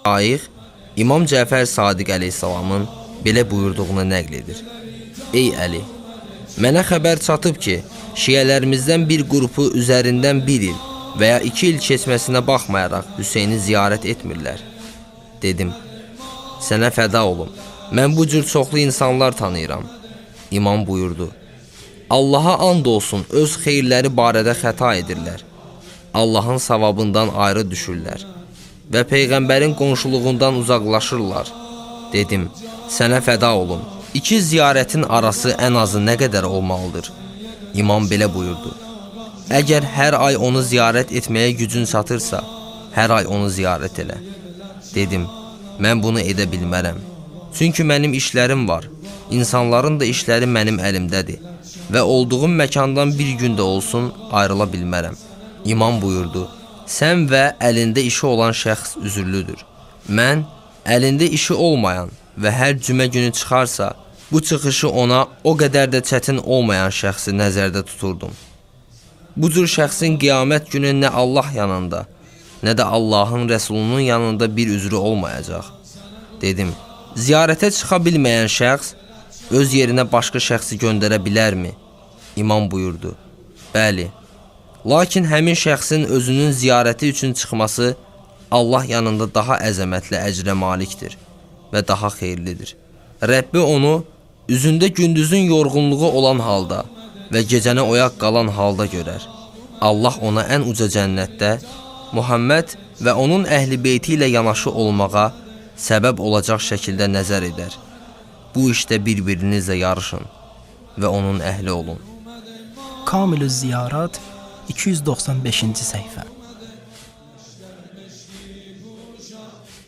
Şair İmam Cəfər Sadiq əleyhissalamın belə buyurduğunu nəql edir. Ey Əli, mənə xəbər çatıb ki, şiələrimizdən bir qrupu üzərindən 1 il və ya 2 il keçməsinə baxmayaraq Hüseyni ziyarət etmirlər. Dedim, sənə fəda olum, mən bu cür çoxlu insanlar tanıyıram. İmam buyurdu, Allaha and olsun öz xeyirləri barədə xəta edirlər. Allahın savabından ayrı düşürlər və Peyğəmbərin qonşuluğundan uzaqlaşırlar. Dedim, sənə fəda olum, 2 ziyarətin arası ən azı nə qədər olmalıdır? İmam belə buyurdu, əgər hər ay onu ziyarət etməyə gücün çatırsa, hər ay onu ziyarət elə. Dedim, mən bunu edə bilmərəm. Çünki mənim işlərim var, insanların da işləri mənim əlimdədir və olduğum məkandan bir gündə olsun ayrıla bilmərəm. İmam buyurdu, sən və əlində işi olan şəxs üzürlüdür. Mən əlində işi olmayan və hər cümə günü çıxarsa, bu çıxışı ona o qədər də çətin olmayan şəxsi nəzərdə tuturdum. Bu cür şəxsin qiyamət günü nə Allah yanında, nə də Allahın Rəsulunun yanında bir üzrü olmayacaq. Dedim, ziyarətə çıxa bilməyən şəxs öz yerinə başqa şəxsi göndərə bilərmi? İmam buyurdu, bəli. Lakin həmin şəxsin özünün ziyarəti üçün çıxması Allah yanında daha əzəmətli əcrə malikdir və daha xeyirlidir. Rəbbi onu üzündə gündüzün yorğunluğu olan halda və gecəni oyaq qalan halda görər. Allah ona ən uca cənnətdə Muhammed və onun əhli beyti ilə yanaşı olmağa səbəb olacaq şəkildə nəzər edər. Bu işdə bir-birinizlə yarışın və onun əhli olun. Kamilü Ziyarat 295-ci səhifə.